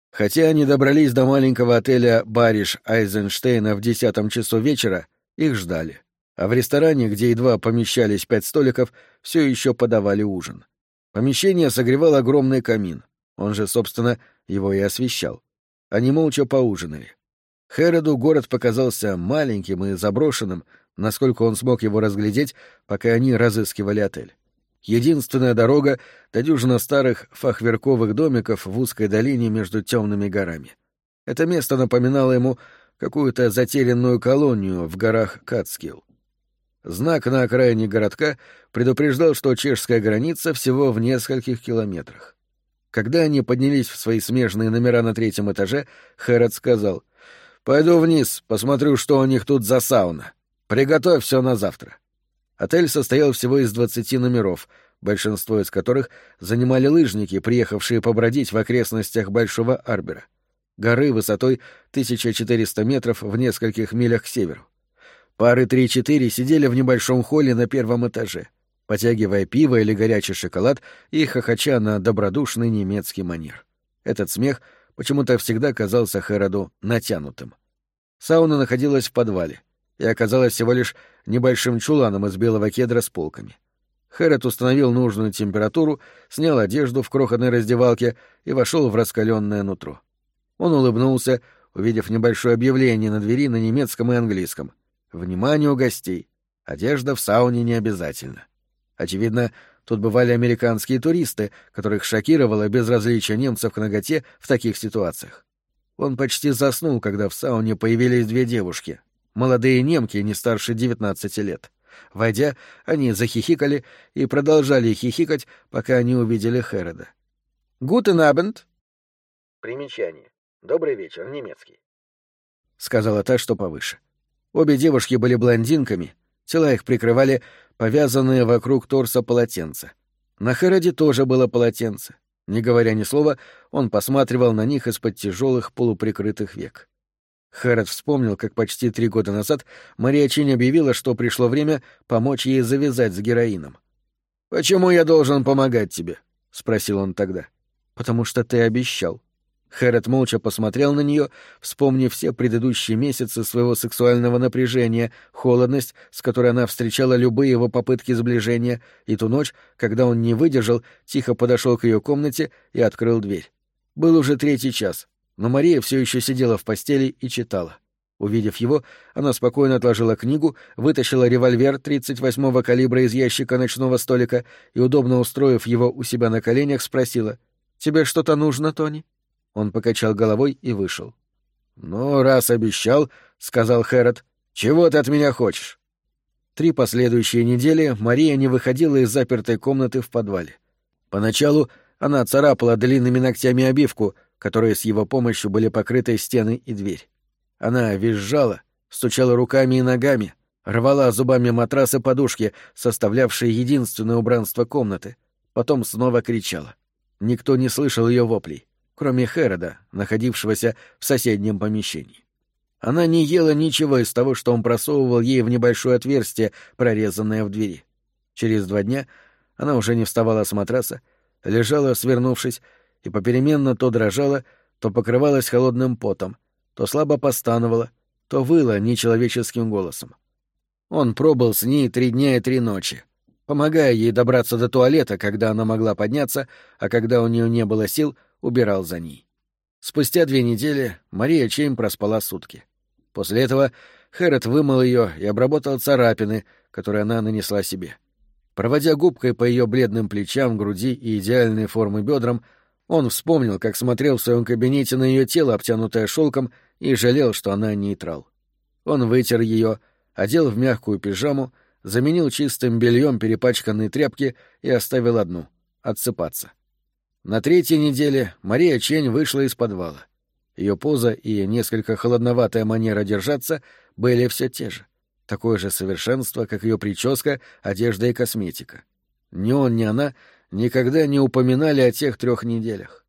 Хотя они добрались до маленького отеля «Бариш Айзенштейна» в 10 часу вечера, их ждали. А в ресторане, где едва помещались 5 столиков, все еще подавали ужин. Помещение согревал огромный камин. Он же, собственно, его и освещал. Они молча поужинали. Хэроду город показался маленьким и заброшенным, насколько он смог его разглядеть, пока они разыскивали отель. Единственная дорога — до дюжины старых фахверковых домиков в узкой долине между темными горами. Это место напоминало ему какую-то затерянную колонию в горах Катскилл. Знак на окраине городка предупреждал, что чешская граница всего в нескольких километрах. Когда они поднялись в свои смежные номера на 3-м этаже, Хэрот сказал: «Пойду вниз, посмотрю, что у них тут за сауна. Приготовь все на завтра». Отель состоял всего из 20 номеров, большинство из которых занимали лыжники, приехавшие побродить в окрестностях Большого Арбора, горы высотой 1400 метров в нескольких милях к северу. Пары 3-4 сидели в небольшом холле на 1-м этаже, потягивая пиво или горячий шоколад и хохоча на добродушный немецкий манер. Этот смех почему-то всегда казался Хэроду натянутым. Сауна находилась в подвале и оказалась всего лишь небольшим чуланом из белого кедра с полками. Хэрот установил нужную температуру, снял одежду в крохотной раздевалке и вошел в раскаленное нутро. Он улыбнулся, увидев небольшое объявление на двери на немецком и английском. «Вниманию гостей! Одежда в сауне не обязательно». Очевидно, тут бывали американские туристы, которых шокировало безразличие немцев к наготе в таких ситуациях. Он почти заснул, когда в сауне появились 2 девушки, молодые немки не старше 19 лет. Войдя, они захихикали и продолжали хихикать, пока они увидели Хэрода. «Гутен абенд!» Примечание. «Добрый вечер», немецкий. Сказала та, что повыше. Обе девушки были блондинками, тела их прикрывали повязанные вокруг торса полотенца. На Хэроде тоже было полотенце. Не говоря ни слова, он посматривал на них из-под тяжелых полуприкрытых век. Хэрод вспомнил, как почти 3 года назад Мария Чинь объявила, что пришло время помочь ей завязать с героином. «Почему я должен помогать тебе?» — спросил он тогда. «Потому что ты обещал». Хэрод молча посмотрел на нее, вспомнив все предыдущие месяцы своего сексуального напряжения, холодность, с которой она встречала любые его попытки сближения, и ту ночь, когда он не выдержал, тихо подошел к ее комнате и открыл дверь. Был уже 3-й час, но Мария все еще сидела в постели и читала. Увидев его, она спокойно отложила книгу, вытащила револьвер 38-го калибра из ящика ночного столика и, удобно устроив его у себя на коленях, спросила: «Тебе что-то нужно, Тони?» Он покачал головой и вышел. «Ну, раз обещал, — сказал Хэрод, — чего ты от меня хочешь?» 3 последующие недели Мария не выходила из запертой комнаты в подвале. Поначалу она царапала длинными ногтями обивку, которой с его помощью были покрыты стены и дверь. Она визжала, стучала руками и ногами, рвала зубами матрас и подушки, составлявшие единственное убранство комнаты, потом снова кричала. Никто не слышал ее воплей, кроме Хэрода, находившегося в соседнем помещении. Она не ела ничего из того, что он просовывал ей в небольшое отверстие, прорезанное в двери. Через 2 дня она уже не вставала с матраса, лежала, свернувшись, и попеременно то дрожала, то покрывалась холодным потом, то слабо постановала, то выла нечеловеческим голосом. Он пробыл с ней 3 дня и 3 ночи, помогая ей добраться до туалета, когда она могла подняться, а когда у нее не было сил, убирал за ней. Спустя 2 недели Мария Чинь проспала сутки. После этого Хэрод вымыл ее и обработал царапины, которые она нанесла себе. Проводя губкой по ее бледным плечам, груди и идеальной формы бедрам, он вспомнил, как смотрел в своем кабинете на ее тело, обтянутое шелком, и жалел, что она нейтрал. Он вытер ее, одел в мягкую пижаму, заменил чистым бельем перепачканные тряпки и оставил одну — отсыпаться. На 3-й неделе Мария Чинь вышла из подвала. Ее поза и несколько холодноватая манера держаться были все те же. Такое же совершенство, как ее прическа, одежда и косметика. Ни он, ни она никогда не упоминали о тех 3 неделях.